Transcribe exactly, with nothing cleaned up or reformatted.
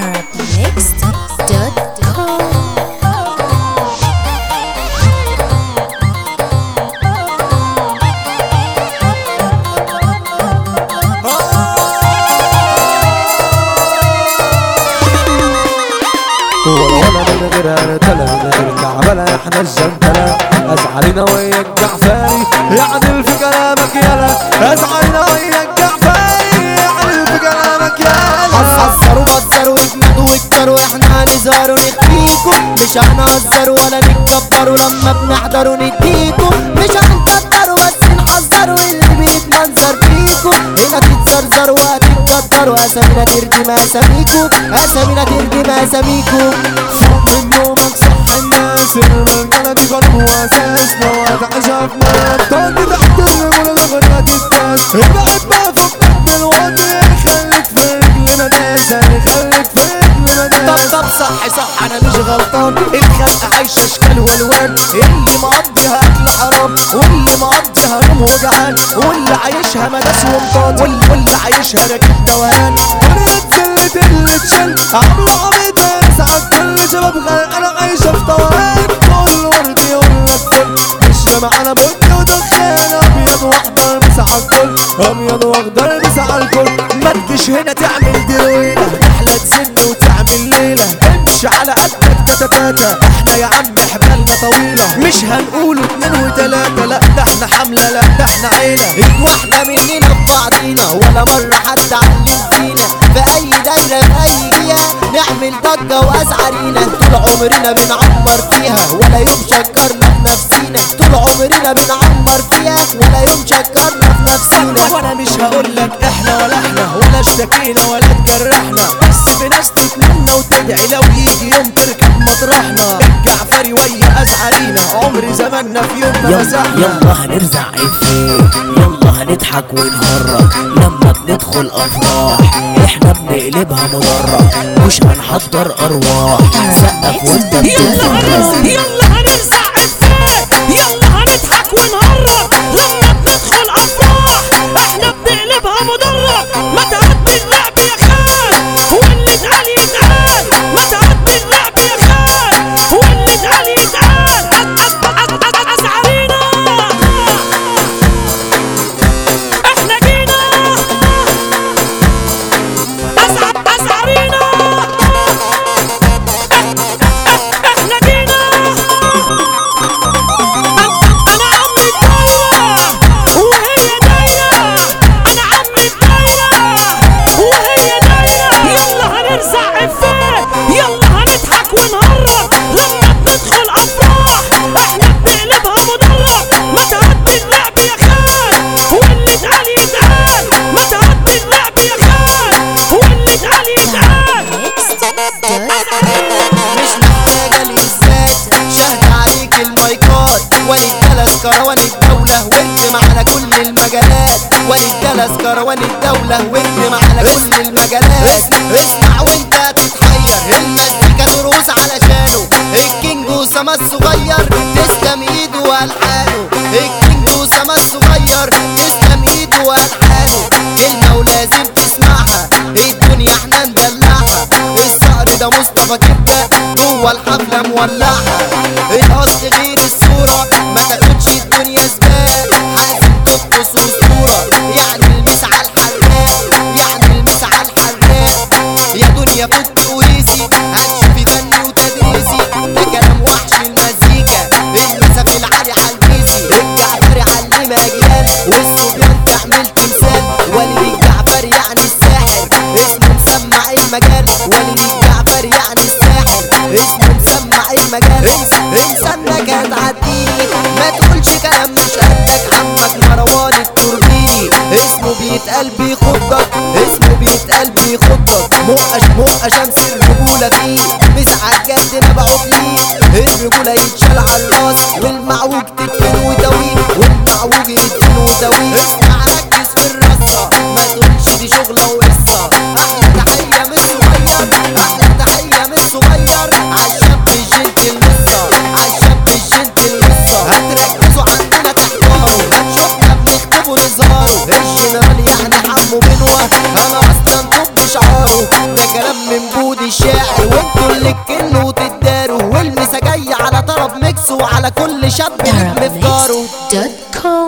arabmixed dot com. ولا من غير ارتلا من غير كعبلة احنا الجنتلة ازعلنا وياك جعفاري يعدل في كلامك يلا ازعلنا وياك جعفاري يعدل في كلامك يلا حذروا بذروا اجمدوا واكتروا احنا هنزهر ونخفيكم مش هنهزر ولا نتكبروا لما بنحضروا نديكم مش هنكتروا بس نحذروا اللي بيتمنظر فيكم هنا تتزرزروا وهتتكتروا اسامينا تردم اساميكم اسامينا تردم اساميكم فوق من نومك صح الناس المنجلة دي قانون واساسنا وهتعشقنا تقعد تحت الرجل الاغنية تتكاس ابعد ما فكك من الوضع خليك في رجلنا ناسا خليك في رجلنا طب ناسا طب صح صح انا مش غلطان الخلق عايشة اشكال والوان اللي مقضيها اكل حرام واللي مقضيها نوم وجعان واللي عايشها مداس ومطان واللي, واللي عايشها راكب دوهان دنيا تزلت اللي تشل عاملة عبيطة يسعد كل شباب غير انا عايشة في طوال كل ورد يقولك فل مش معانا بنت ودخان ابيض واخضر مسح الكل ابيض واخضر مسح الكل ما تجيش هنا تعمل درويلة تحلى تزن وتعمل ليلة امشي على قدك تتتاتا احنا يا عم حبالنا طويلة مش هنقوله اتنين وتلاتة لا ده احنا حملة لا ده احنا عيلة ايد واحدة مننا ببعضينا ولا مرة حد علم فينا في اي دايرة في اي جهة نعمل ضجة وازعرينا طول عمرنا بنعمر فيها ولا يوم شكرنا في نفسينا طول عمرنا بنعمر فيها ولا يوم شكرنا في نفسينا وانا مش هقولك احنا ولا احنا ولا اشتكينا ولا اتجرحنا بس في ناس تتمنى وتدعي لو يجي يوم تركب مطرحنا الجعفري ويا ازعرينا عمري زماننا في يوم مسحنا يلا هنرزع الفيل يلا هنضحك ونهرج لما بندخل افراح احنا بنقلبها مدرج مش هنحضر ارواح سقف وانت بتتفرج يلا هنرزع الفيل يلا هنضحك ونهرج لما بندخل افراح احنا بنقلبها مدرج ما تعد باللعب يا خال واللي اتقال يتقال ما تعد باللعب يا خال واللي اتقال يتقال ازعرينا احنا جينا ازعرينا احنا جينا انا عم الدايرة وهي دايرة انا عم الدايرة وهي دايرة يلا هنرزع الفيل يلا هنضحك ونهرج لما بندخل افراح احنا بنقلبها مدرج ما تعد باللعب يا خال واللي اتقال يتقال ما تعد باللعب يا خال واللي اتقال يتقال مش محتاجة لإثبات شهد عليك المايكات وللجلس كروان الدولة وانت معنا كل المجالات وللجلس كروان الدولة وانت معنا كل المجالات اسمع وانت تتحير المزيكا ترقص علشانه الكينج وسما الصغير تسلم ايده والحانه الكينج وسما الصغير تسلم ايده والحانه كلمة ولازم تسمعها الدنيا احنا ندلعها الصقر ده مصطفى كبده جوه الحفله مولعها الاصل غير الصوره ما تاخدش الدنيا زبال حازم تبقص اسطوره يعني المس على الحراق يعني المس على الحراق يا دنيا فوت وريسي هتشوفي فني وتدريسي ده كلام وحش المزيكا المسافه العالي على البيسي الجعفري علم اجيال والصبيان تعمل تمثال وليد الجعفري يعني الساحر اسمه مسمع المجال وليد الجعفري يعني الساحر اسمه مسمع المجال انسى انك هتعديني ما تقولش كلام مش قدك عمك مروان التوربيني اسمه بيتقال بيخضك اسمه بيتقال بيخضك مؤش مؤ شمس الرجولة فيه مسعى الجد مبعوث ليه الرجولة يتشال على الراس والمعوج تدفن وتويل والمعوج يدفن وتويل اسمع ركز في الرصة ما تقولش دي شغلة وقصة احلى تحية من الصغير احلى تحية من الصغير عالشاب الجنتل لسه عالشاب الجنتل لسه هتركزوا عندنا تحضروا هتشوفنا بنكتبوا نظهروا الجنرال يعني حمو بنوة انا اصلا طب شعاره ده كلام من بود الشارع وانتوا اللي تكنوا وتداروا، والمسا جاي على طرب ميكس وعلى كل شاب نجم في داره. دوت كوم